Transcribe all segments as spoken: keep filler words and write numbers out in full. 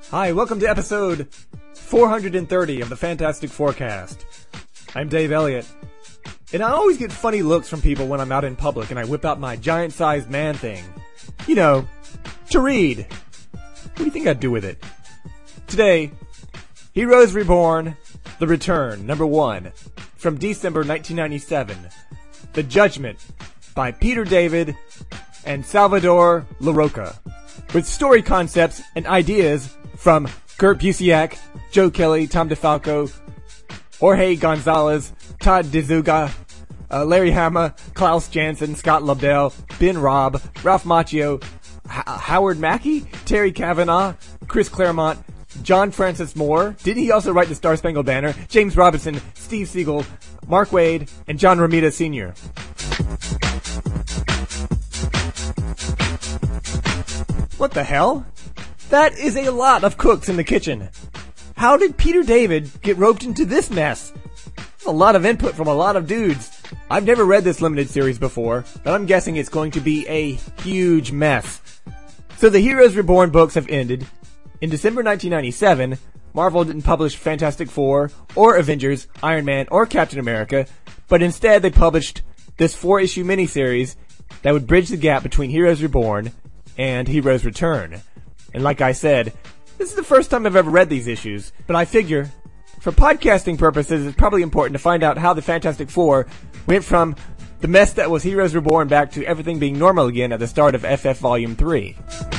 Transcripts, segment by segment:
Hi, welcome to episode four hundred thirty of the Fantastic Forecast. I'm Dave Elliott, and I always get funny looks from people when I'm out in public and I whip out my giant-sized man thing. You know, to read. What do you think I'd do with it? Today, Heroes Reborn, The Return, number one, from December nineteen ninety-seven. The Judgment, by Peter David and Salvador Larroca, with story concepts and ideas from Kurt Busiek, Joe Kelly, Tom DeFalco, Jorge Gonzalez, Todd DeZuga, uh, Larry Hama, Klaus Janson, Scott Lobdell, Ben Robb, Ralph Macchio, H- Howard Mackey, Terry Kavanagh, Chris Claremont, John Francis Moore. Didn't he also write the Star Spangled Banner? James Robinson, Steve Siegel, Mark Waid, and John Romita Senior What the hell? That is a lot of cooks in the kitchen. How did Peter David get roped into this mess? That's a lot of input from a lot of dudes. I've never read this limited series before, but I'm guessing it's going to be a huge mess. So the Heroes Reborn books have ended. In December nineteen ninety-seven, Marvel didn't publish Fantastic Four, or Avengers, Iron Man, or Captain America, but instead they published this four-issue miniseries that would bridge the gap between Heroes Reborn and Heroes Return. And like I said, this is the first time I've ever read these issues, but I figure, for podcasting purposes, it's probably important to find out how the Fantastic Four went from the mess that was Heroes Reborn back to everything being normal again at the start of F F Volume three.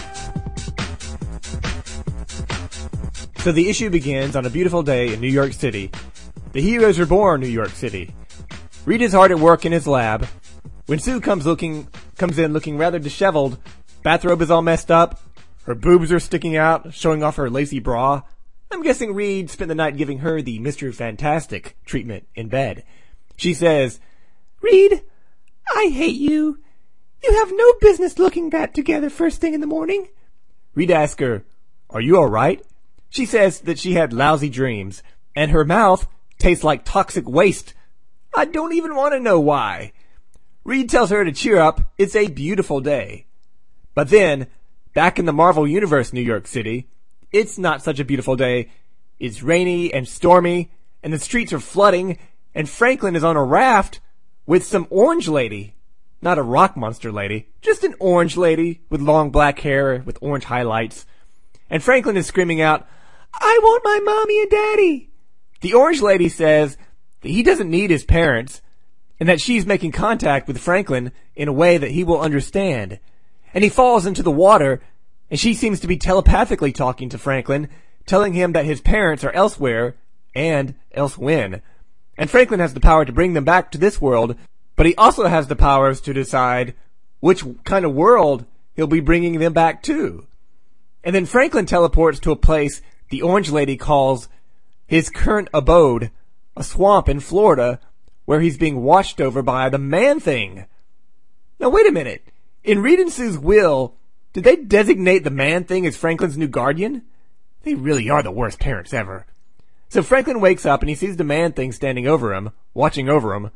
So the issue begins on a beautiful day in New York City. The Heroes Reborn New York City. Reed is hard at work in his lab. When Sue comes looking, comes in looking rather disheveled, bathrobe is all messed up, her boobs are sticking out, showing off her lacy bra. I'm guessing Reed spent the night giving her the Mister Fantastic treatment in bed. She says, "Reed, I hate you. You have no business looking that together first thing in the morning." Reed asks her, "Are you alright?" She says that she had lousy dreams, and her mouth tastes like toxic waste. I don't even want to know why. Reed tells her to cheer up, it's a beautiful day. But then, back in the Marvel Universe New York City, it's not such a beautiful day. It's rainy and stormy, and the streets are flooding, and Franklin is on a raft with some orange lady. Not a rock monster lady, just an orange lady with long black hair with orange highlights. And Franklin is screaming out, "I want my mommy and daddy." The orange lady says that he doesn't need his parents, and that she's making contact with Franklin in a way that he will understand. And he falls into the water, and she seems to be telepathically talking to Franklin, telling him that his parents are elsewhere, and elsewhen. And Franklin has the power to bring them back to this world, but he also has the powers to decide which kind of world he'll be bringing them back to. And then Franklin teleports to a place the orange lady calls his current abode, a swamp in Florida, where he's being watched over by the Man-Thing. Now wait a minute. In Reed and Sue's will, did they designate the Man-Thing as Franklin's new guardian? They really are the worst parents ever. So Franklin wakes up and he sees the Man-Thing standing over him, watching over him.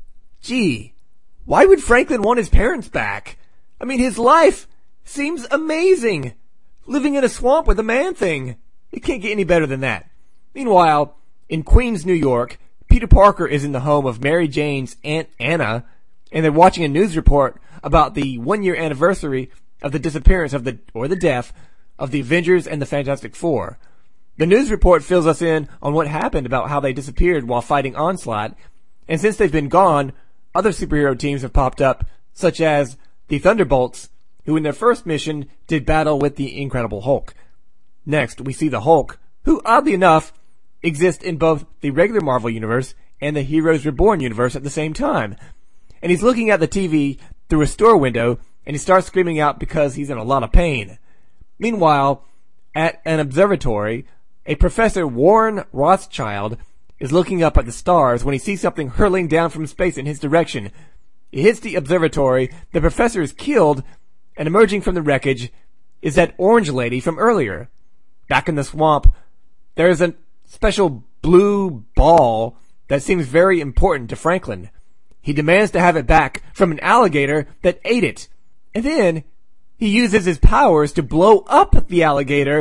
Gee, why would Franklin want his parents back? I mean, his life seems amazing. Living in a swamp with a Man-Thing. It can't get any better than that. Meanwhile, in Queens, New York, Peter Parker is in the home of Mary Jane's Aunt Anna, and they're watching a news report about the one-year anniversary of the disappearance of the, or the death, of the Avengers and the Fantastic Four. The news report fills us in on what happened about how they disappeared while fighting Onslaught, and since they've been gone, other superhero teams have popped up, such as the Thunderbolts, who in their first mission did battle with the Incredible Hulk. Next, we see the Hulk, who, oddly enough, exists in both the regular Marvel Universe and the Heroes Reborn universe at the same time. And he's looking at the T V through a store window, and he starts screaming out because he's in a lot of pain. Meanwhile, at an observatory, a Professor Warren Rothschild is looking up at the stars when he sees something hurtling down from space in his direction. It hits the observatory, the professor is killed, and emerging from the wreckage is that orange lady from earlier. Back in the swamp, there is a special blue ball that seems very important to Franklin. He demands to have it back from an alligator that ate it. And then he uses his powers to blow up the alligator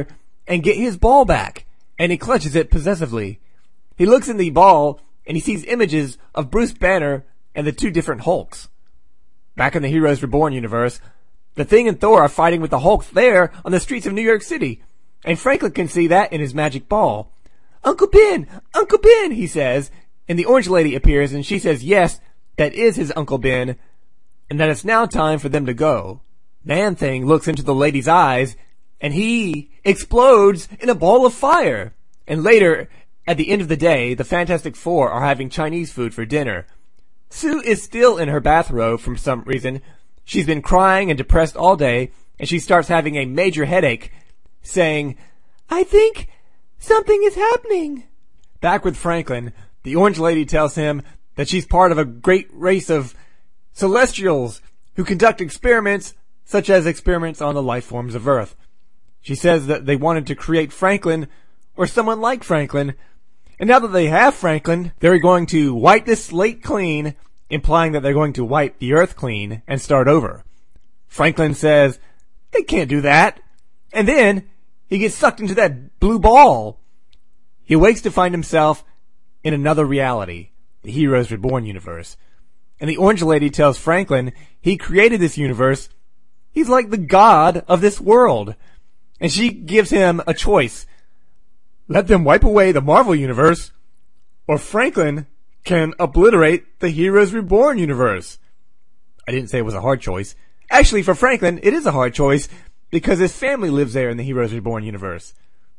and get his ball back, and he clutches it possessively. He looks in the ball, and he sees images of Bruce Banner and the two different Hulks. Back in the Heroes Reborn universe, the Thing and Thor are fighting with the Hulk there on the streets of New York City, and Franklin can see that in his magic ball. "Uncle Ben! Uncle Ben!" he says, and the Orange Lady appears, and she says yes, that is his Uncle Ben, and that it's now time for them to go. Man-Thing looks into the lady's eyes, and he explodes in a ball of fire. And later, at the end of the day, the Fantastic Four are having Chinese food for dinner. Sue is still in her bathrobe for some reason. She's been crying and depressed all day, and she starts having a major headache, saying, "I think something is happening." Back with Franklin, the Orange Lady tells him that she's part of a great race of Celestials who conduct experiments such as experiments on the life forms of Earth. She says that they wanted to create Franklin or someone like Franklin, and now that they have Franklin, they're going to wipe this slate clean, implying that they're going to wipe the Earth clean and start over. Franklin says, "They can't do that." And then he gets sucked into that blue ball. He wakes to find himself in another reality, the Heroes Reborn universe. And the Orange Lady tells Franklin he created this universe. He's like the god of this world. And she gives him a choice. Let them wipe away the Marvel universe, or Franklin can obliterate the Heroes Reborn universe. I didn't say it was a hard choice. Actually, for Franklin, it is a hard choice because his family lives there in the Heroes Reborn universe.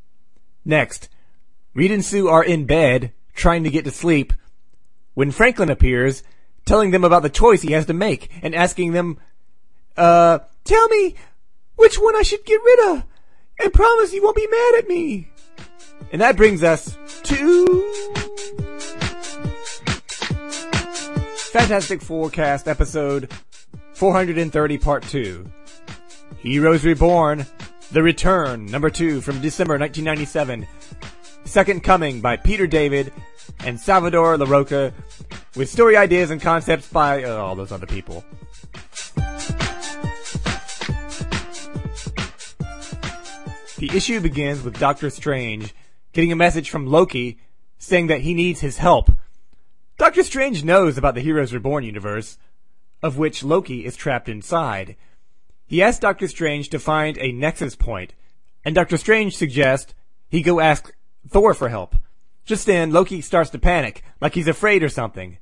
Next, Reed and Sue are in bed trying to get to sleep when Franklin appears, telling them about the choice he has to make and asking them, uh, tell me which one I should get rid of and promise you won't be mad at me. And that brings us to Fantastic Forecast episode four hundred thirty part two. Heroes Reborn, The Return, number two from December nineteen ninety-seven. Second Coming by Peter David and Salvador LaRocca, with story ideas and concepts by uh, all those other people. The issue begins with Doctor Strange getting a message from Loki saying that he needs his help. Doctor Strange knows about the Heroes Reborn universe, of which Loki is trapped inside. He asks Doctor Strange to find a nexus point, and Doctor Strange suggests he go ask Thor for help. Just then, Loki starts to panic, like he's afraid or something.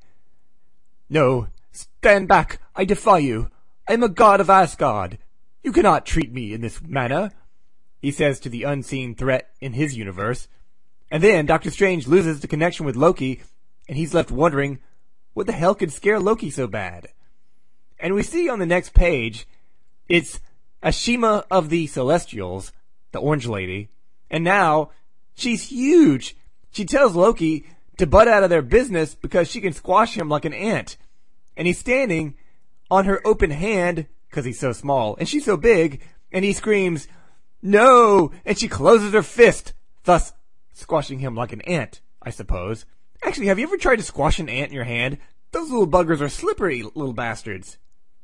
"No, stand back, I defy you. I am a god of Asgard. You cannot treat me in this manner," he says to the unseen threat in his universe. And then Doctor Strange loses the connection with Loki, and he's left wondering what the hell could scare Loki so bad. And we see on the next page, it's Ashima of the Celestials, the Orange Lady, and now she's huge. She tells Loki to butt out of their business because she can squash him like an ant. And he's standing on her open hand because he's so small, and she's so big, and he screams, "No!" And she closes her fist, thus squashing him like an ant, I suppose. Actually, have you ever tried to squash an ant in your hand? Those little buggers are slippery little bastards.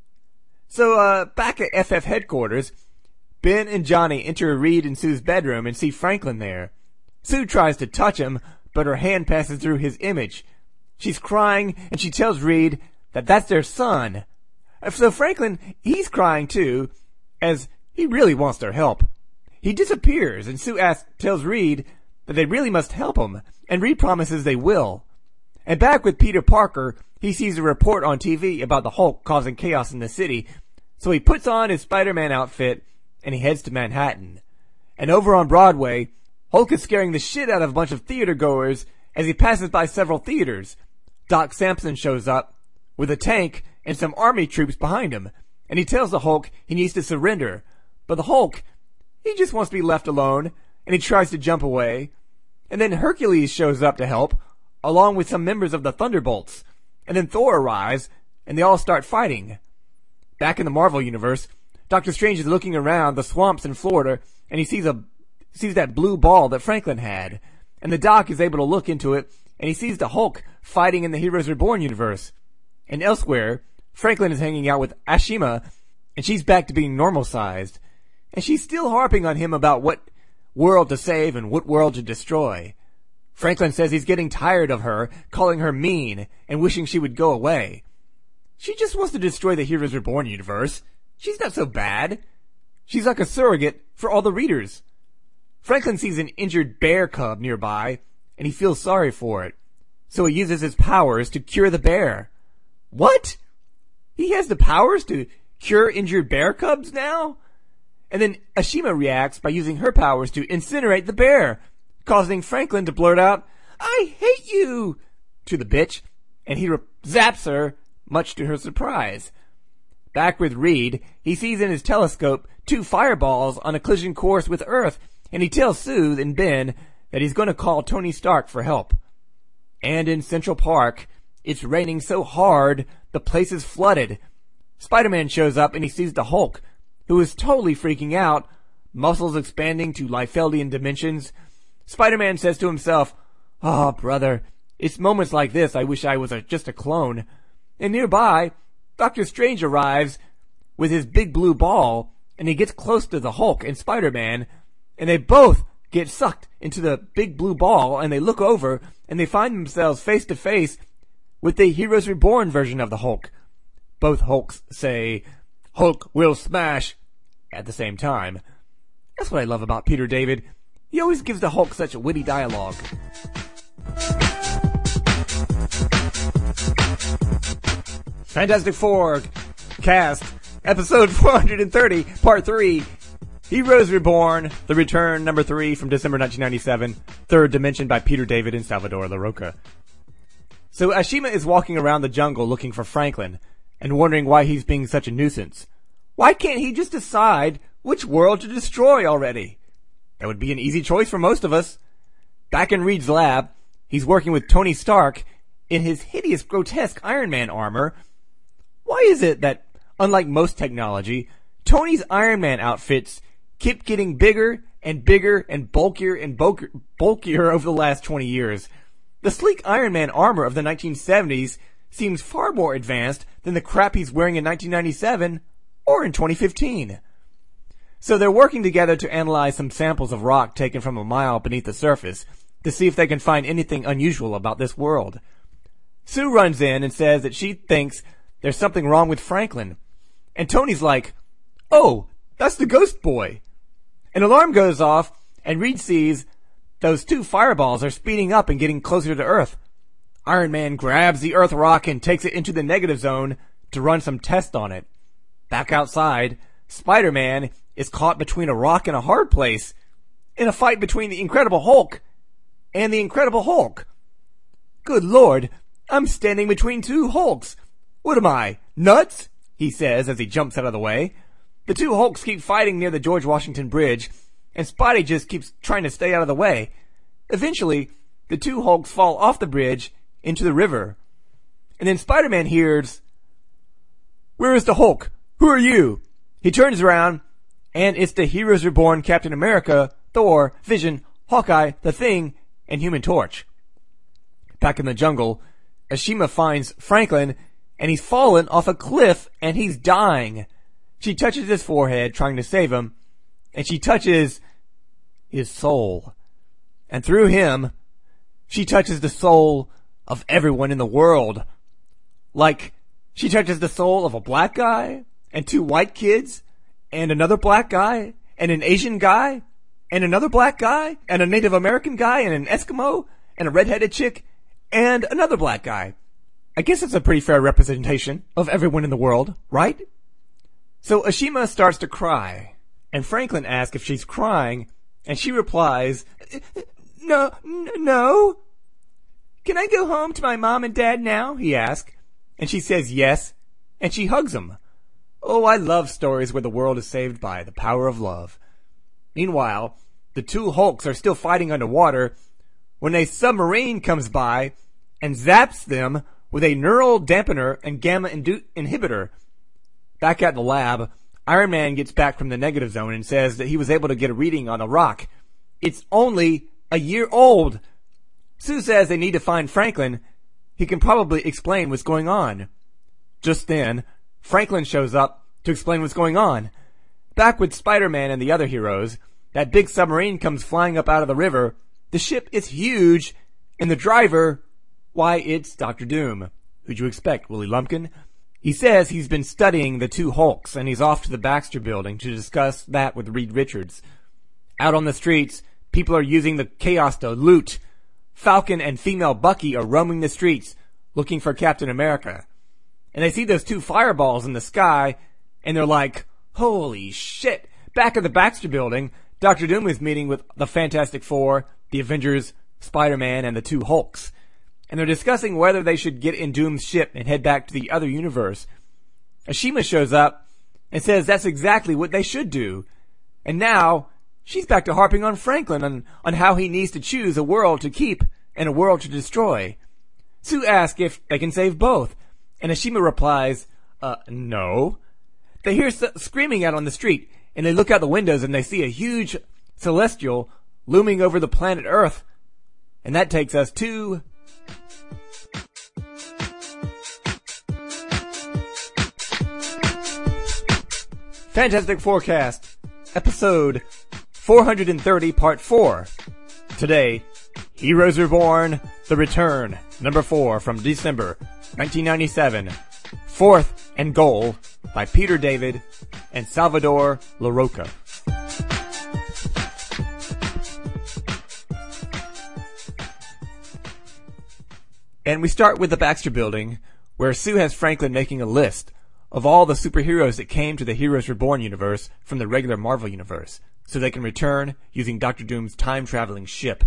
So, uh, back at F F headquarters, Ben and Johnny enter Reed and Sue's bedroom and see Franklin there. Sue tries to touch him, but her hand passes through his image. She's crying, and she tells Reed that that's their son. So Franklin, he's crying too, as he really wants their help. He disappears, and Sue asks, tells Reed that they really must help him, and Reed promises they will. And back with Peter Parker, he sees a report on T V about the Hulk causing chaos in the city, so he puts on his Spider-Man outfit, and he heads to Manhattan. And over on Broadway, Hulk is scaring the shit out of a bunch of theater goers as he passes by several theaters. Doc Samson shows up with a tank and some army troops behind him, and he tells the Hulk he needs to surrender. But the Hulk, he just wants to be left alone, and he tries to jump away. And then Hercules shows up to help, along with some members of the Thunderbolts. And then Thor arrives, and they all start fighting. Back in the Marvel Universe, Doctor Strange is looking around the swamps in Florida, and he sees a sees that blue ball that Franklin had. And the Doc is able to look into it, and he sees the Hulk fighting in the Heroes Reborn universe. And elsewhere, Franklin is hanging out with Ashima, and she's back to being normal-sized. And she's still harping on him about what world to save and what world to destroy. Franklin says he's getting tired of her, calling her mean, and wishing she would go away. She just wants to destroy the Heroes Reborn universe. She's not so bad. She's like a surrogate for all the readers. Franklin sees an injured bear cub nearby, and he feels sorry for it. So he uses his powers to cure the bear. What? He has the powers to cure injured bear cubs now? And then Ashima reacts by using her powers to incinerate the bear, causing Franklin to blurt out, "I hate you!" to the bitch, and he re- zaps her, much to her surprise. Back with Reed, he sees in his telescope two fireballs on a collision course with Earth, and he tells Sue and Ben that he's going to call Tony Stark for help. And in Central Park, it's raining so hard, the place is flooded. Spider-Man shows up and he sees the Hulk, who is totally freaking out, muscles expanding to Liefeldian dimensions. Spider-Man says to himself, "Oh, brother, it's moments like this I wish I was a, just a clone." And nearby, Doctor Strange arrives with his big blue ball, and he gets close to the Hulk and Spider-Man, and they both get sucked into the big blue ball, and they look over, and they find themselves face to face with the Heroes Reborn version of the Hulk. Both Hulks say, "Hulk will smash," at the same time. That's what I love about Peter David. He always gives the Hulk such witty dialogue. Fantastic Four Cast, Episode four hundred thirty, Part three, Heroes Reborn, The Return, Number three from December nineteen ninety-seven, Third Dimension by Peter David and Salvador Larroca. So Ashima is walking around the jungle looking for Franklin, and wondering why he's being such a nuisance. Why can't he just decide which world to destroy already? That would be an easy choice for most of us. Back in Reed's lab, he's working with Tony Stark in his hideous, grotesque Iron Man armor. Why is it that, unlike most technology, Tony's Iron Man outfits keep getting bigger and bigger and bulkier and bulkier, bulkier over the last twenty years? The sleek Iron Man armor of the nineteen seventies seems far more advanced than the crap he's wearing in nineteen ninety-seven or in twenty fifteen. So they're working together to analyze some samples of rock taken from a mile beneath the surface to see if they can find anything unusual about this world. Sue runs in and says that she thinks there's something wrong with Franklin. And Tony's like, "Oh, that's the ghost boy." An alarm goes off, and Reed sees those two fireballs are speeding up and getting closer to Earth. Iron Man grabs the Earth rock and takes it into the negative zone to run some tests on it. Back outside, Spider-Man is caught between a rock and a hard place in a fight between the Incredible Hulk and the Incredible Hulk. "Good Lord, I'm standing between two Hulks. What am I, nuts?" he says as he jumps out of the way. The two Hulks keep fighting near the George Washington Bridge, and Spidey just keeps trying to stay out of the way. Eventually, the two Hulks fall off the bridge into the river. And then Spider-Man hears, "Where is the Hulk? Who are you?" He turns around, and it's the Heroes Reborn Captain America, Thor, Vision, Hawkeye, The Thing, and Human Torch. Back in the jungle, Ashima finds Franklin, and he's fallen off a cliff, and he's dying. She touches his forehead, trying to save him, and she touches his soul. And through him, she touches the soul of everyone in the world. Like, she touches the soul of a black guy, and two white kids, and another black guy, and an Asian guy, and another black guy, and a Native American guy, and an Eskimo, and a redheaded chick, and another black guy. I guess it's a pretty fair representation of everyone in the world, right? So Ashima starts to cry, and Franklin asks if she's crying, and she replies, No, n- no. "Can I go home to my mom and dad now?" he asks. And she says yes, and she hugs him. Oh, I love stories where the world is saved by the power of love. Meanwhile, the two Hulks are still fighting underwater when a submarine comes by and zaps them with a neural dampener and gamma indu- inhibitor. Back at the lab, Iron Man gets back from the negative zone and says that he was able to get a reading on a rock. It's only a year old. Sue says they need to find Franklin. He can probably explain what's going on. Just then, Franklin shows up to explain what's going on. Back with Spider-Man and the other heroes, that big submarine comes flying up out of the river. The ship is huge, and the driver, why, it's Doctor Doom. Who'd you expect, Willie Lumpkin? He says he's been studying the two Hulks, and he's off to the Baxter Building to discuss that with Reed Richards. Out on the streets, people are using the chaos to loot. Falcon and female Bucky are roaming the streets, looking for Captain America. And they see those two fireballs in the sky, and they're like, holy shit. Back at the Baxter Building, Doctor Doom is meeting with the Fantastic Four, the Avengers, Spider-Man, and the two Hulks. And they're discussing whether they should get in Doom's ship and head back to the other universe. Ashima shows up and says that's exactly what they should do. And now, she's back to harping on Franklin on, on how he needs to choose a world to keep and a world to destroy. Sue asks if they can save both, and Ashima replies, uh, no. They hear s- screaming out on the street, and they look out the windows and they see a huge celestial looming over the planet Earth. And that takes us to... Fantastic Forecast, episode four hundred thirty, part four. Today, Heroes Reborn, The Return, number four from December nineteen ninety-seven. Fourth and Goal by Peter David and Salvador Larroca. And we start with the Baxter Building, where Sue has Franklin making a list of all the superheroes that came to the Heroes Reborn universe from the regular Marvel universe, so they can return using Doctor Doom's time-traveling ship,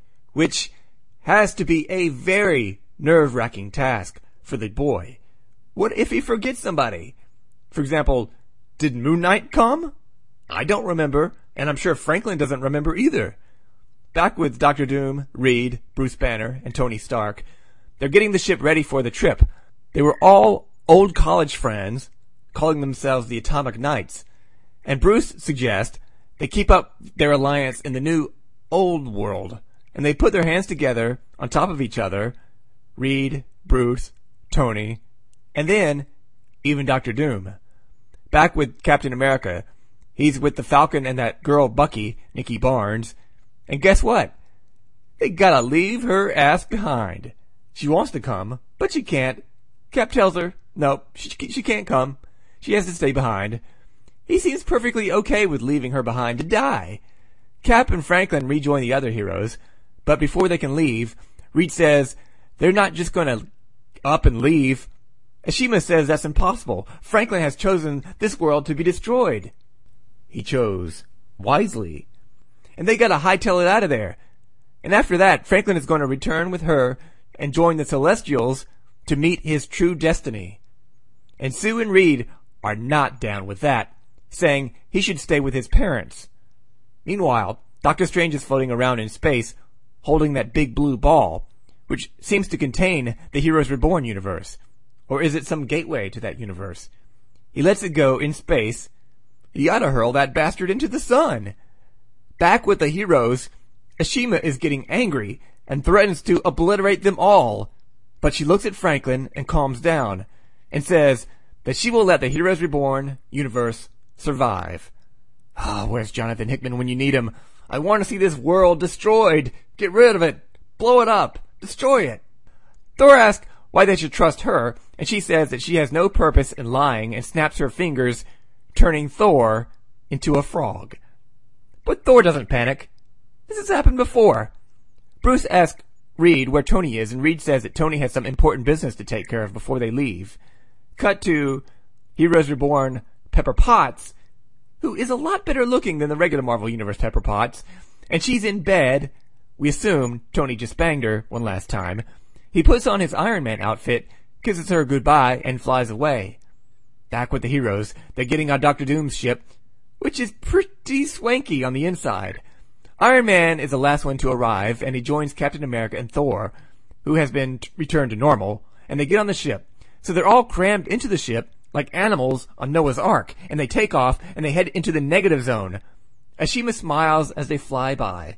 which has to be a very nerve-wracking task for the boy. What if he forgets somebody? For example, did Moon Knight come? I don't remember, and I'm sure Franklin doesn't remember either. Back with Doctor Doom, Reed, Bruce Banner, and Tony Stark, they're getting the ship ready for the trip. They were all old college friends, calling themselves the Atomic Knights, and Bruce suggests they keep up their alliance in the new old world, and they put their hands together on top of each other, Reed, Bruce, Tony, and then even Doctor Doom. Back with Captain America, he's with the Falcon and that girl Bucky, Nikki Barnes, and guess what? They gotta leave her ass behind. She wants to come, but she can't. Cap tells her, nope, she, she can't come. She has to stay behind. He seems perfectly okay with leaving her behind to die. Cap and Franklin rejoin the other heroes, but before they can leave, Reed says they're not just gonna up and leave. Ashima says that's impossible. Franklin has chosen this world to be destroyed. He chose wisely. And they gotta hightail it out of there. And after that, Franklin is going to return with her and join the Celestials to meet his true destiny. And Sue and Reed are not down with that, saying he should stay with his parents. Meanwhile, Doctor Strange is floating around in space, holding that big blue ball, which seems to contain the Heroes Reborn universe. Or is it some gateway to that universe? He lets it go in space. He ought to hurl that bastard into the sun. Back with the heroes, Ashima is getting angry and threatens to obliterate them all. But she looks at Franklin and calms down and says that she will let the Heroes Reborn universe survive. Ah, oh, where's Jonathan Hickman when you need him? I want to see this world destroyed. Get rid of it. Blow it up. Destroy it. Thor asks why they should trust her, and she says that she has no purpose in lying and snaps her fingers, turning Thor into a frog. But Thor doesn't panic. This has happened before. Bruce asks Reed where Tony is, and Reed says that Tony has some important business to take care of before they leave. Cut to Heroes Reborn Pepper Potts, who is a lot better looking than the regular Marvel Universe Pepper Potts, and she's in bed. We assume Tony just banged her one last time. He puts on his Iron Man outfit, kisses her goodbye, and flies away. Back with the heroes, they're getting on Doctor Doom's ship, which is pretty swanky on the inside. Iron Man is the last one to arrive, and he joins Captain America and Thor, who has been t- returned to normal, and they get on the ship. So they're all crammed into the ship like animals on Noah's Ark, and they take off, and they head into the negative zone. Ashima smiles as they fly by.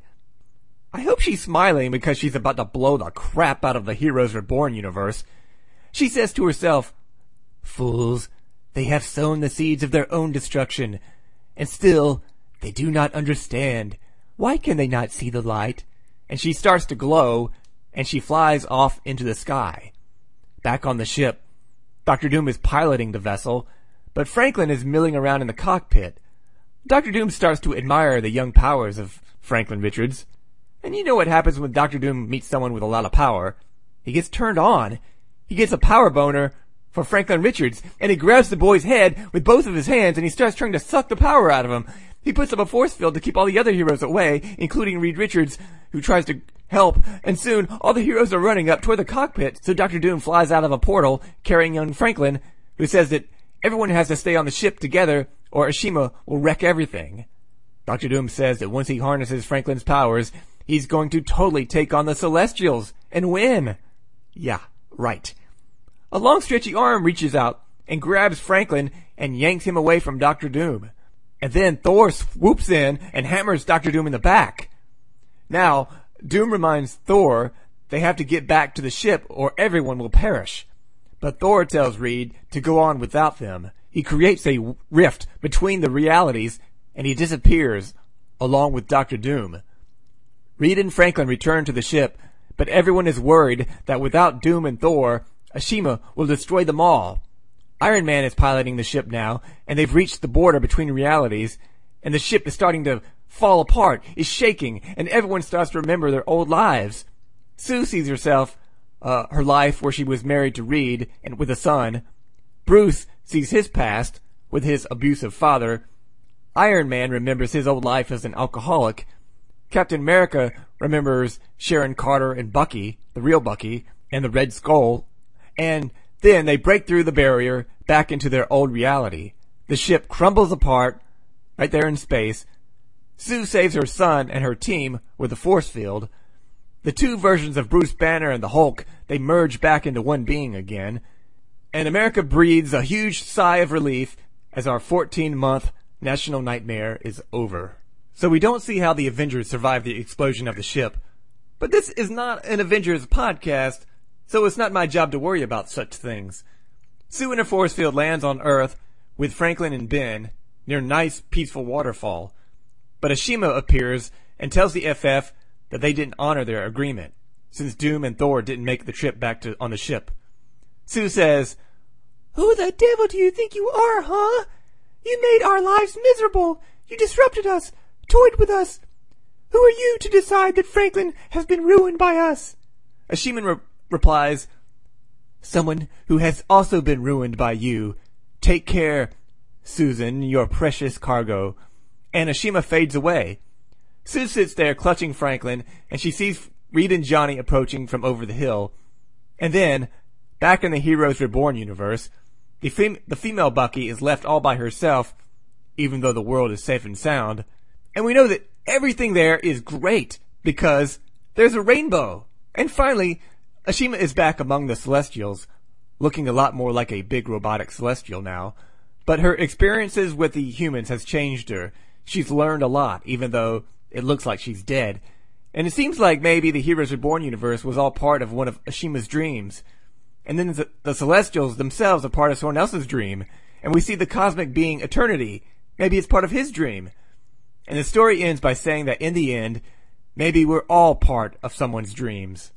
I hope she's smiling because she's about to blow the crap out of the Heroes Reborn universe. She says to herself, fools, they have sown the seeds of their own destruction, and still They do not understand. Why can they not see the light? And she starts to glow, and she flies off into the sky. Back on the ship, Doctor Doom is piloting the vessel, but Franklin is milling around in the cockpit. Doctor Doom starts to admire the young powers of Franklin Richards. And you know what happens when Doctor Doom meets someone with a lot of power. He gets turned on. He gets a power boner for Franklin Richards, and he grabs the boy's head with both of his hands, and he starts trying to suck the power out of him. He puts up a force field to keep all the other heroes away, including Reed Richards, who tries to help, and soon all the heroes are running up toward the cockpit, so Doctor Doom flies out of a portal, carrying young Franklin, who says that everyone has to stay on the ship together, or Ashima will wreck everything. Doctor Doom says that once he harnesses Franklin's powers, he's going to totally take on the Celestials, and win. Yeah, right. A long stretchy arm reaches out, and grabs Franklin, and yanks him away from Doctor Doom. And then Thor swoops in and hammers Doctor Doom in the back. Now, Doom reminds Thor they have to get back to the ship or everyone will perish. But Thor tells Reed to go on without them. He creates a rift between the realities and he disappears along with Doctor Doom. Reed and Franklin return to the ship, but everyone is worried that without Doom and Thor, Ashima will destroy them all. Iron Man is piloting the ship now, and they've reached the border between realities, and the ship is starting to fall apart, is shaking, and everyone starts to remember their old lives. Sue sees herself, uh, her life where she was married to Reed and with a son. Bruce sees his past with his abusive father. Iron Man remembers his old life as an alcoholic. Captain America remembers Sharon Carter and Bucky, the real Bucky, and the Red Skull. And then they break through the barrier back into their old reality. The ship crumbles apart right there in space. Sue saves her son and her team with a force field. The two versions of Bruce Banner and the Hulk, they merge back into one being again. And America breathes a huge sigh of relief as our fourteen-month national nightmare is over. So we don't see how the Avengers survive the explosion of the ship. But this is not an Avengers podcast, so it's not my job to worry about such things. Sue in her force field lands on Earth with Franklin and Ben near a nice, peaceful waterfall. But Ashima appears and tells the F F that they didn't honor their agreement, since Doom and Thor didn't make the trip back to on the ship. Sue says, "Who the devil do you think you are, huh? You made our lives miserable. You disrupted us, toyed with us. Who are you to decide that Franklin has been ruined by us?" Ashima re- replies, "Someone who has also been ruined by you. Take care, Susan, your precious cargo." And Ashima fades away. Sue sits there clutching Franklin, and she sees Reed and Johnny approaching from over the hill. And then, back in the Heroes Reborn universe, the, fem- the female Bucky is left all by herself, even though the world is safe and sound. And we know that everything there is great, because there's a rainbow. And finally, Ashima is back among the Celestials, looking a lot more like a big robotic Celestial now. But her experiences with the humans has changed her. She's learned a lot, even though it looks like she's dead. And it seems like maybe the Heroes Reborn universe was all part of one of Ashima's dreams. And then the, the Celestials themselves are part of someone else's dream. And we see the cosmic being Eternity. Maybe it's part of his dream. And the story ends by saying that in the end, maybe we're all part of someone's dreams.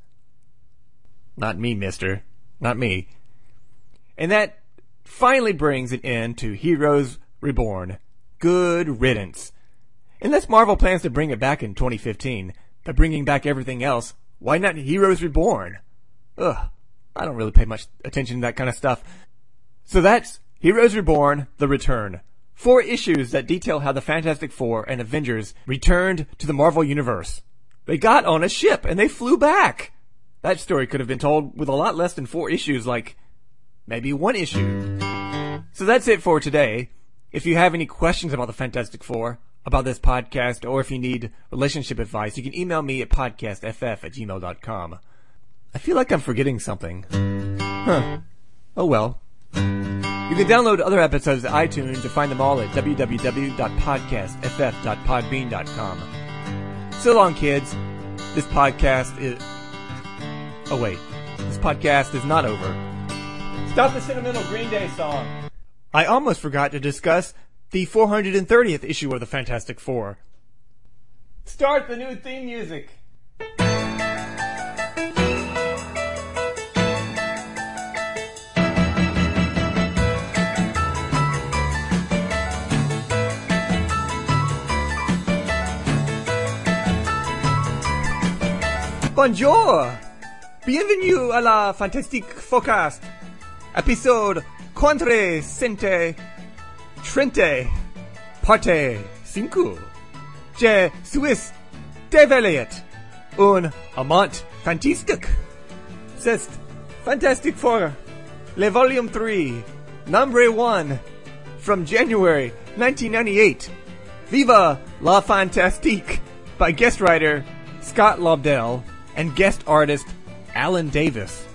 Not me, mister. Not me. And that finally brings an end to Heroes Reborn. Good riddance. Unless Marvel plans to bring it back in twenty fifteen, by bringing back everything else, why not Heroes Reborn? Ugh, I don't really pay much attention to that kind of stuff. So that's Heroes Reborn, The Return. Four issues that detail how the Fantastic Four and Avengers returned to the Marvel Universe. They got on a ship and they flew back. That story could have been told with a lot less than four issues, like maybe one issue. So that's it for today. If you have any questions about the Fantastic Four, about this podcast, or if you need relationship advice, you can email me at podcastff at gmail dot com. I feel like I'm forgetting something. Huh. Oh well. You can download other episodes at iTunes or find them all at w w w dot podcast f f dot podbean dot com. So long, kids. This podcast is... Oh wait. This podcast is not over. Stop the sentimental Green Day song. I almost forgot to discuss the four hundred thirtieth issue of the Fantastic Four. Start the new theme music! Bonjour! Bienvenue à la Fantastique Forecast, épisode quatre cent trente, parte cinco. Je suis Develait, un amant fantastique. C'est Fantastic Four, le volume three, number one, from January nineteen ninety-eight. Viva la Fantastique, by guest writer Scott Lobdell and guest artist Alan Davis.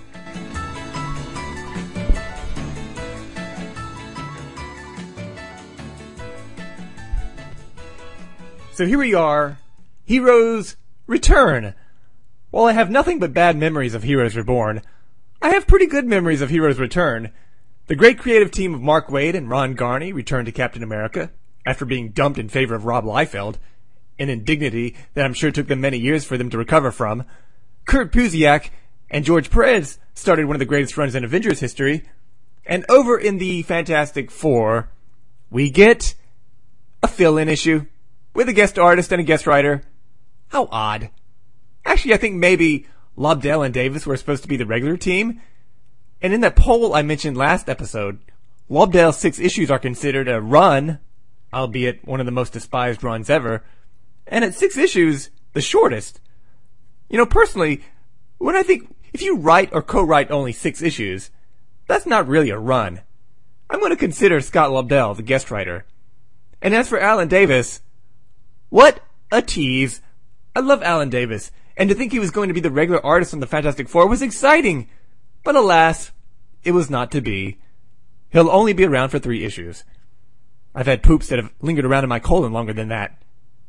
So here we are, Heroes Return. While I have nothing but bad memories of Heroes Reborn, I have pretty good memories of Heroes Return. The great creative team of Mark Waid and Ron Garney returned to Captain America after being dumped in favor of Rob Liefeld, an indignity that I'm sure took them many years for them to recover from. Kurt Busiek and George Perez started one of the greatest runs in Avengers history. And over in the Fantastic Four, we get a fill-in issue with a guest artist and a guest writer. How odd. Actually, I think maybe Lobdell and Davis were supposed to be the regular team. And in that poll I mentioned last episode, Lobdell's six issues are considered a run, albeit one of the most despised runs ever. And at six issues, the shortest. You know, personally, when I think if you write or co-write only six issues, that's not really a run. I'm going to consider Scott Lobdell the guest writer. And as for Alan Davis, what a tease. I love Alan Davis, and to think he was going to be the regular artist on the Fantastic Four was exciting. But alas, it was not to be. He'll only be around for three issues. I've had poops that have lingered around in my colon longer than that.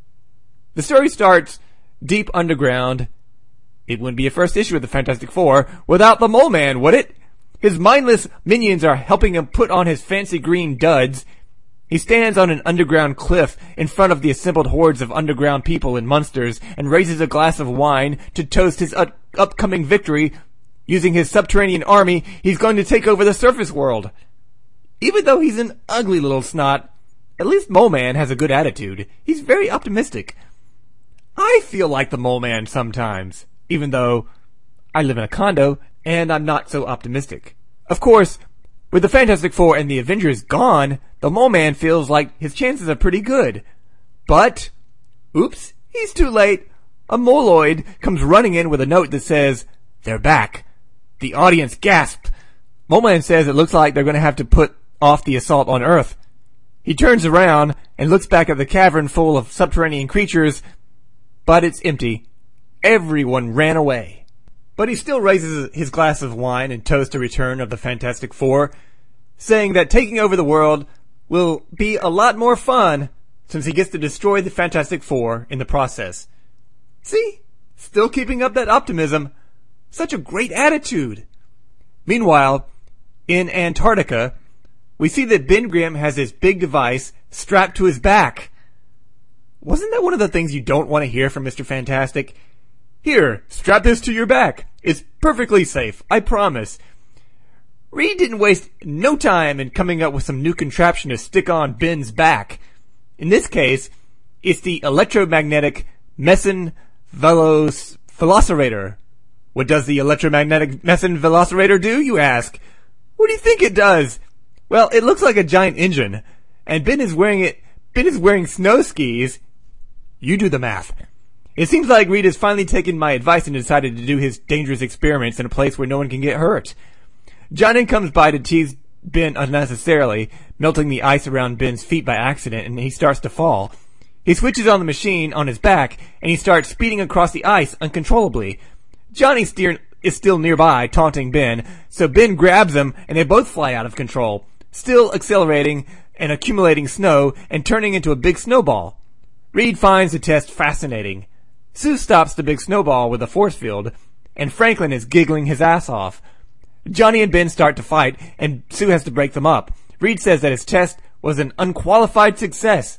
The story starts deep underground. It wouldn't be a first issue of the Fantastic Four without the Mole Man, would it? His mindless minions are helping him put on his fancy green duds. He stands on an underground cliff in front of the assembled hordes of underground people and monsters and raises a glass of wine to toast his up- upcoming victory. Using his subterranean army, he's going to take over the surface world. Even though he's an ugly little snot, at least Mole Man has a good attitude. He's very optimistic. I feel like the Mole Man sometimes, even though I live in a condo and I'm not so optimistic. Of course, with the Fantastic Four and the Avengers gone, the Mole Man feels like his chances are pretty good. But, oops, he's too late. A Moloid comes running in with a note that says, "They're back." The audience gasps. Mole Man says it looks like they're going to have to put off the assault on Earth. He turns around and looks back at the cavern full of subterranean creatures, but it's empty. Everyone ran away. But he still raises his glass of wine and toasts the return of the Fantastic Four, saying that taking over the world will be a lot more fun since he gets to destroy the Fantastic Four in the process. See? Still keeping up that optimism. Such a great attitude. Meanwhile, in Antarctica, we see that Ben Grimm has this big device strapped to his back. Wasn't that one of the things you don't want to hear from Mister Fantastic? Here, strap this to your back. It's perfectly safe, I promise. Reed didn't waste no time in coming up with some new contraption to stick on Ben's back. In this case, it's the electromagnetic Meson Velos Velocirator. What does the electromagnetic Meson Velocirator do, you ask? What do you think it does? Well, it looks like a giant engine, and Ben is wearing it. Ben is wearing snow skis. You do the math. It seems like Reed has finally taken my advice and decided to do his dangerous experiments in a place where no one can get hurt. Johnny comes by to tease Ben unnecessarily, melting the ice around Ben's feet by accident, and he starts to fall. He switches on the machine on his back, and he starts speeding across the ice uncontrollably. Johnny steer- is still nearby, taunting Ben, so Ben grabs him, and they both fly out of control, still accelerating and accumulating snow and turning into a big snowball. Reed finds the test fascinating. Sue stops the big snowball with a force field, and Franklin is giggling his ass off. Johnny and Ben start to fight, and Sue has to break them up. Reed says that his test was an unqualified success.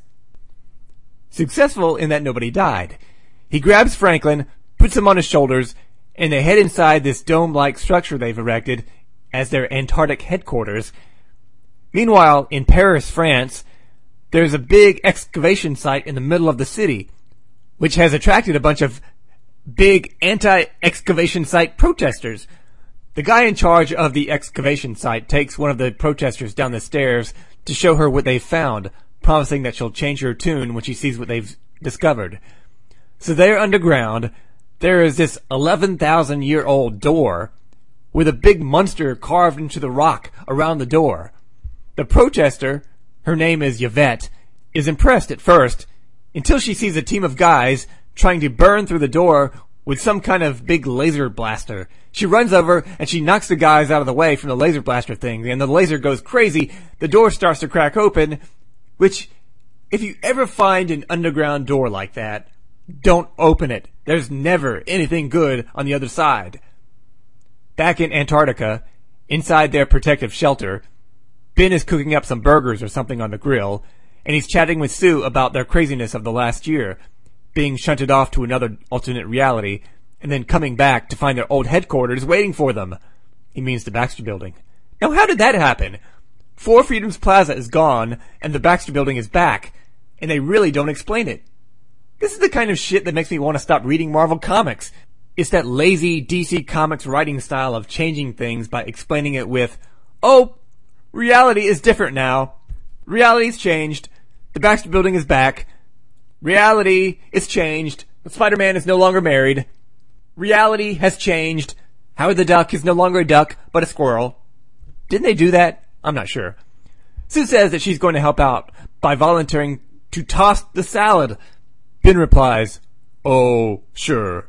Successful in that nobody died. He grabs Franklin, puts him on his shoulders, and they head inside this dome-like structure they've erected as their Antarctic headquarters. Meanwhile, in Paris, France, there's a big excavation site in the middle of the city, which has attracted a bunch of big anti-excavation site protesters. The guy in charge of the excavation site takes one of the protesters down the stairs to show her what they've found, promising that she'll change her tune when she sees what they've discovered. So there underground, there is this eleven thousand year old door with a big monster carved into the rock around the door. The protester, her name is Yvette, is impressed at first until she sees a team of guys trying to burn through the door with some kind of big laser blaster. She runs over and she knocks the guys out of the way from the laser blaster thing, and the laser goes crazy. The door starts to crack open, which, if you ever find an underground door like that, don't open it. There's never anything good on the other side. Back in Antarctica, inside their protective shelter, Ben is cooking up some burgers or something on the grill, and he's chatting with Sue about their craziness of the last year, being shunted off to another alternate reality, and then coming back to find their old headquarters waiting for them. He means the Baxter Building. Now, how did that happen? Four Freedoms Plaza is gone, and the Baxter Building is back, and they really don't explain it. This is the kind of shit that makes me want to stop reading Marvel Comics. It's that lazy D C Comics writing style of changing things by explaining it with, oh, reality is different now. Reality's changed. The Baxter Building is back. Reality is changed. Spider-Man is no longer married. Reality has changed. Howard the Duck is no longer a duck, but a squirrel. Didn't they do that? I'm not sure. Sue says that she's going to help out by volunteering to toss the salad. Ben replies, oh, sure.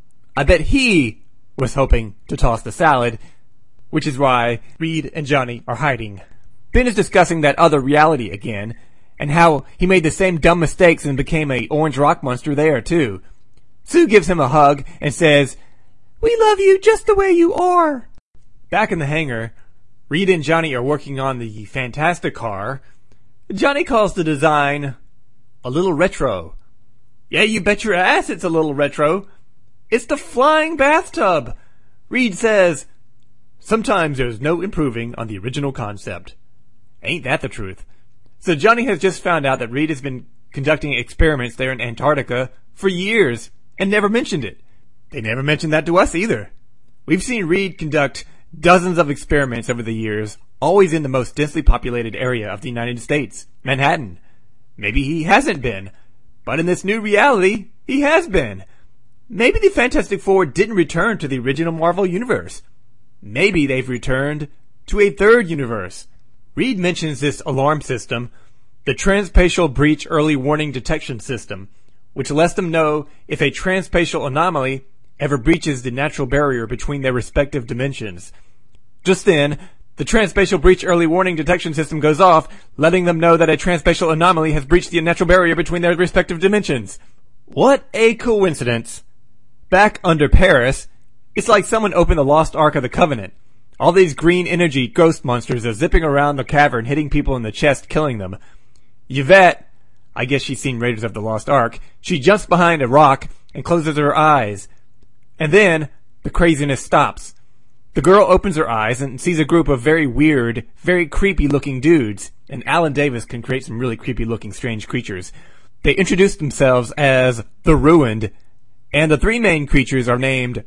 I bet he was hoping to toss the salad, which is why Reed and Johnny are hiding. Ben is discussing that other reality again, and how he made the same dumb mistakes and became a orange rock monster there, too. Sue gives him a hug and says, we love you just the way you are. Back in the hangar, Reed and Johnny are working on the Fantastic car. Johnny calls the design a little retro. Yeah, you bet your ass it's a little retro. It's the flying bathtub. Reed says, sometimes there's no improving on the original concept. Ain't that the truth? So Johnny has just found out that Reed has been conducting experiments there in Antarctica for years and never mentioned it. They never mentioned that to us either. We've seen Reed conduct dozens of experiments over the years, always in the most densely populated area of the United States, Manhattan. Maybe he hasn't been, but in this new reality, he has been. Maybe the Fantastic Four didn't return to the original Marvel Universe. Maybe they've returned to a third universe. Reed mentions this alarm system, the Transspatial Breach Early Warning Detection System, which lets them know if a transspatial anomaly ever breaches the natural barrier between their respective dimensions. Just then, the Transspatial Breach Early Warning Detection System goes off, letting them know that a transspatial anomaly has breached the natural barrier between their respective dimensions. What a coincidence. Back under Paris, it's like someone opened the Lost Ark of the Covenant. All these green energy ghost monsters are zipping around the cavern, hitting people in the chest, killing them. Yvette, I guess she's seen Raiders of the Lost Ark, she jumps behind a rock and closes her eyes. And then, the craziness stops. The girl opens her eyes and sees a group of very weird, very creepy looking dudes, and Alan Davis can create some really creepy looking strange creatures. They introduce themselves as the Ruined, and the three main creatures are named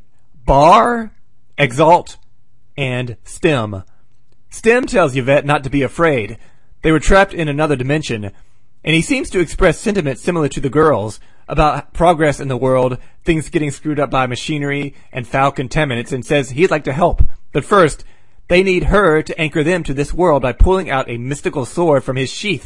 Bar, Exalt, and Stem. Stem tells Yvette not to be afraid. They were trapped in another dimension, and he seems to express sentiments similar to the girls about progress in the world, things getting screwed up by machinery and foul contaminants, and says he'd like to help. But first, they need her to anchor them to this world by pulling out a mystical sword from his sheath.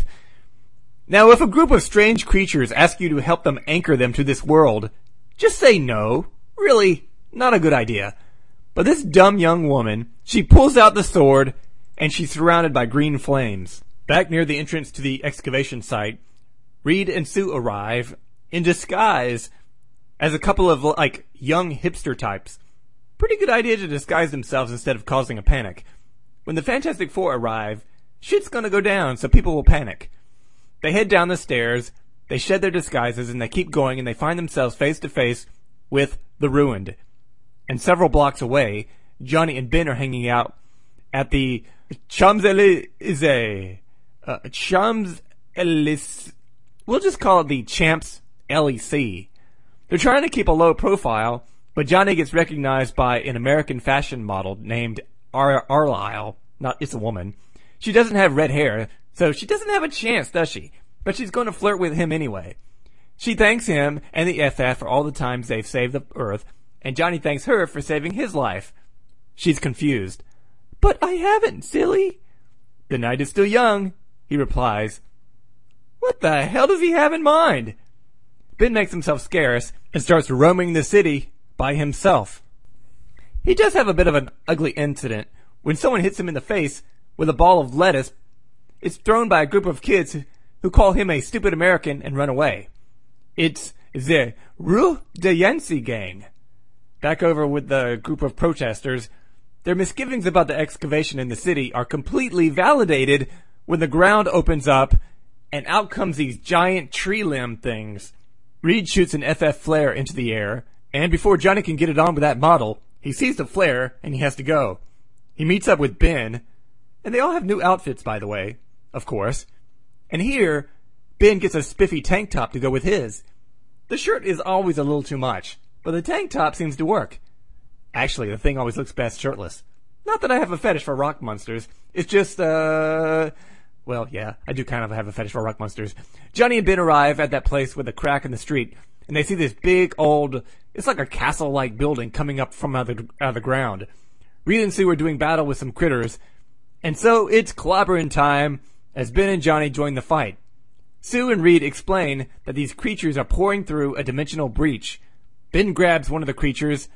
Now, if a group of strange creatures ask you to help them anchor them to this world, just say no. Really, not a good idea. But this dumb young woman, she pulls out the sword, and she's surrounded by green flames. Back near the entrance to the excavation site, Reed and Sue arrive in disguise as a couple of, like, young hipster types. Pretty good idea to disguise themselves instead of causing a panic. When the Fantastic Four arrive, shit's gonna go down, so people will panic. They head down the stairs, they shed their disguises, and they keep going, and they find themselves face to face with the Ruined. And several blocks away, Johnny and Ben are hanging out at the Champs-Élysées. Uh, Champs-Élysées. We'll just call it the Champs L E C. They're trying to keep a low profile, but Johnny gets recognized by an American fashion model named Ar- Arlyle. Not, it's a woman. She doesn't have red hair, so she doesn't have a chance, does she? But she's going to flirt with him anyway. She thanks him and the F F for all the times they've saved the Earth, and Johnny thanks her for saving his life. She's confused. But I haven't, silly. The night is still young, he replies. What the hell does he have in mind? Ben makes himself scarce and starts roaming the city by himself. He does have a bit of an ugly incident when someone hits him in the face with a ball of lettuce. It's thrown by a group of kids who call him a stupid American and run away. It's the Rue de Yancy gang. Back over with the group of protesters, their misgivings about the excavation in the city are completely validated when the ground opens up and out comes these giant tree limb things. Reed shoots an F F flare into the air, and before Johnny can get it on with that model, he sees the flare and he has to go. He meets up with Ben, and they all have new outfits, by the way, of course. And here, Ben gets a spiffy tank top to go with his. The shirt is always a little too much, but the tank top seems to work. Actually, the thing always looks best shirtless. Not that I have a fetish for rock monsters. It's just, uh... Well, yeah, I do kind of have a fetish for rock monsters. Johnny and Ben arrive at that place with a crack in the street, and they see this big old... It's like a castle-like building coming up from out of, the, out of the ground. Reed and Sue are doing battle with some critters, and so it's clobbering time as Ben and Johnny join the fight. Sue and Reed explain that these creatures are pouring through a dimensional breach. Ben grabs one of the creatures,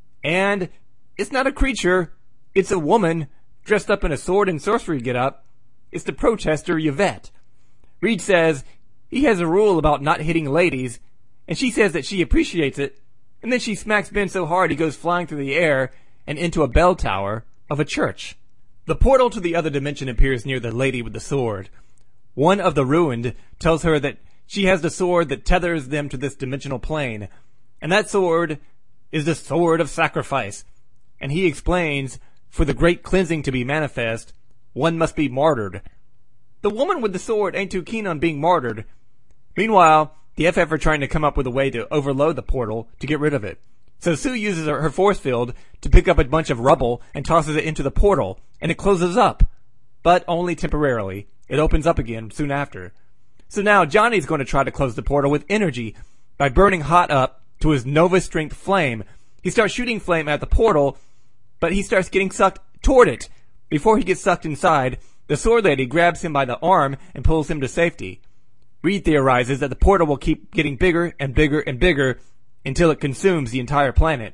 and it's not a creature, it's a woman dressed up in a sword and sorcery get-up. It's the protester Yvette. Reed says he has a rule about not hitting ladies, and she says that she appreciates it, and then she smacks Ben so hard he goes flying through the air and into a bell tower of a church. The portal to the other dimension appears near the lady with the sword. One of the Ruined tells her that she has the sword that tethers them to this dimensional plane, and that sword is the sword of sacrifice. And he explains, for the great cleansing to be manifest, one must be martyred. The woman with the sword ain't too keen on being martyred. Meanwhile, the F F are trying to come up with a way to overload the portal to get rid of it. So Sue uses her, her force field to pick up a bunch of rubble and tosses it into the portal, and it closes up. But only temporarily. It opens up again soon after. So now Johnny's going to try to close the portal with energy by burning hot up to his Nova Strength flame. He starts shooting flame at the portal, but he starts getting sucked toward it. Before he gets sucked inside, the sword lady grabs him by the arm and pulls him to safety. Reed theorizes that the portal will keep getting bigger and bigger and bigger until it consumes the entire planet.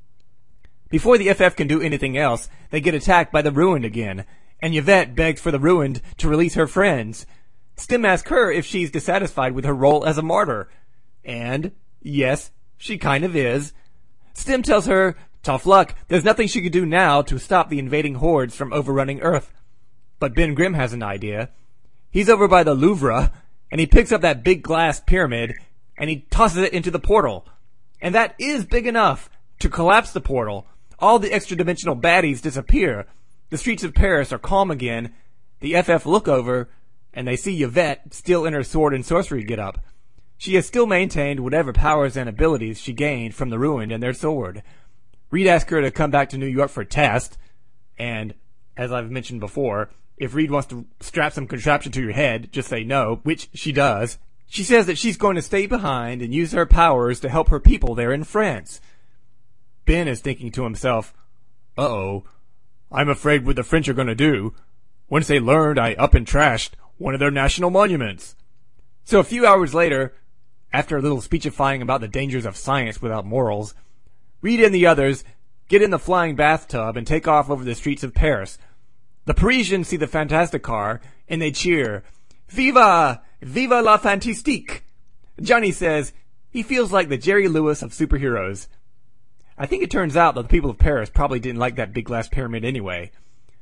Before the F F can do anything else, they get attacked by the Ruined again, and Yvette begs for the Ruined to release her friends. Stim asks her if she's dissatisfied with her role as a martyr. And, yes, she kind of is. Stim tells her, tough luck, there's nothing she could do now to stop the invading hordes from overrunning Earth. But Ben Grimm has an idea. He's over by the Louvre, and he picks up that big glass pyramid, and he tosses it into the portal. And that is big enough to collapse the portal. All the extra-dimensional baddies disappear. The streets of Paris are calm again. The F F look over, and they see Yvette still in her sword and sorcery get-up. She has still maintained whatever powers and abilities she gained from the Ruined and their sword. Reed asks her to come back to New York for a test, and, as I've mentioned before, if Reed wants to strap some contraption to your head, just say no, which she does. She says that she's going to stay behind and use her powers to help her people there in France. Ben is thinking to himself, uh-oh, I'm afraid what the French are going to do. Once they learned I up and trashed one of their national monuments. So a few hours later, after a little speechifying about the dangers of science without morals, Reed and the others get in the flying bathtub and take off over the streets of Paris. The Parisians see the Fantastic car, and they cheer, Viva! Viva la Fantastique! Johnny says he feels like the Jerry Lewis of superheroes. I think it turns out that the people of Paris probably didn't like that big glass pyramid anyway.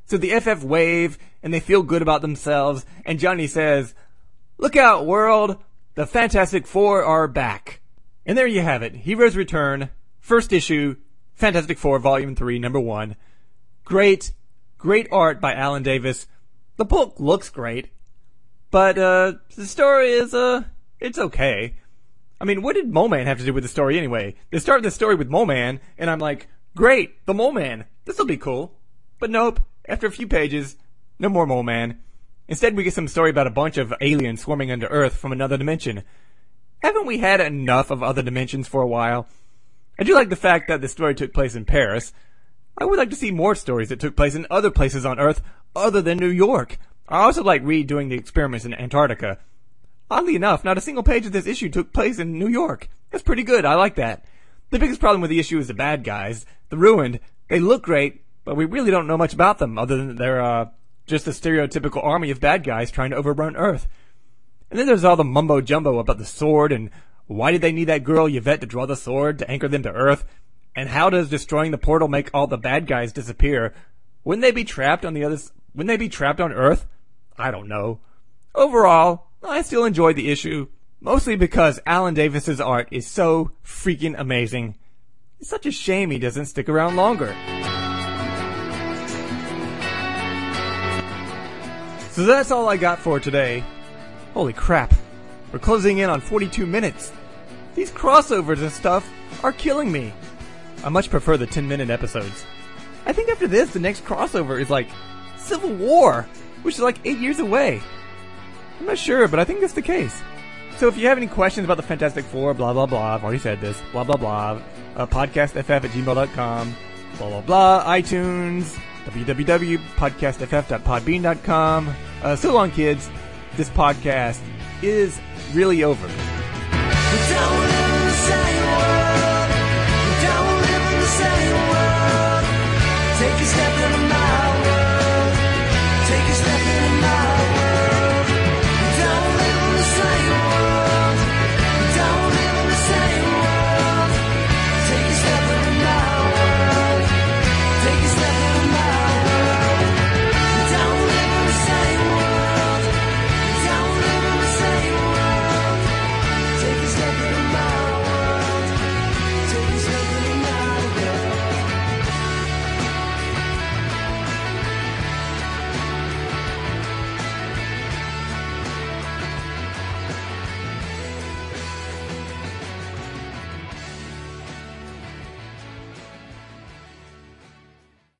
So the F F wave, and they feel good about themselves, and Johnny says, "Look out, world! The Fantastic Four are back." And there you have it. Heroes Return, first issue, Fantastic Four, Volume three, Number one. Great, great art by Alan Davis. The book looks great, but, uh, the story is, uh, it's okay. I mean, what did Mole Man have to do with the story anyway? They start the story with Mole Man, and I'm like, great, the Mole Man. This'll be cool. But nope, after a few pages, no more Mole Man. Instead, we get some story about a bunch of aliens swarming into Earth from another dimension. Haven't we had enough of other dimensions for a while? I do like the fact that the story took place in Paris. I would like to see more stories that took place in other places on Earth other than New York. I also like Reed doing the experiments in Antarctica. Oddly enough, not a single page of this issue took place in New York. That's pretty good. I like that. The biggest problem with the issue is the bad guys. The Ruined. They look great, but we really don't know much about them other than they're, uh, just a stereotypical army of bad guys trying to overrun Earth. And then there's all the mumbo-jumbo about the sword, and why did they need that girl Yvette to draw the sword to anchor them to Earth? And how does destroying the portal make all the bad guys disappear? Wouldn't they be trapped on the other, s- wouldn't they be trapped on Earth? I don't know. Overall, I still enjoyed the issue, mostly because Alan Davis's art is so freaking amazing. It's such a shame he doesn't stick around longer. So that's all I got for today. Holy crap. We're closing in on forty-two minutes. These crossovers and stuff are killing me. I much prefer the ten minute episodes. I think after this, the next crossover is like Civil War, which is like eight years away. I'm not sure, but I think that's the case. So if you have any questions about the Fantastic Four, blah blah blah, I've already said this, blah blah blah, uh, podcastff at gmail dot com, blah blah blah, iTunes, w w w dot podcast f f dot podbean dot com. Uh, so long, kids. This podcast is really over. We don't live in the same world. We don't live in the same world. Take a step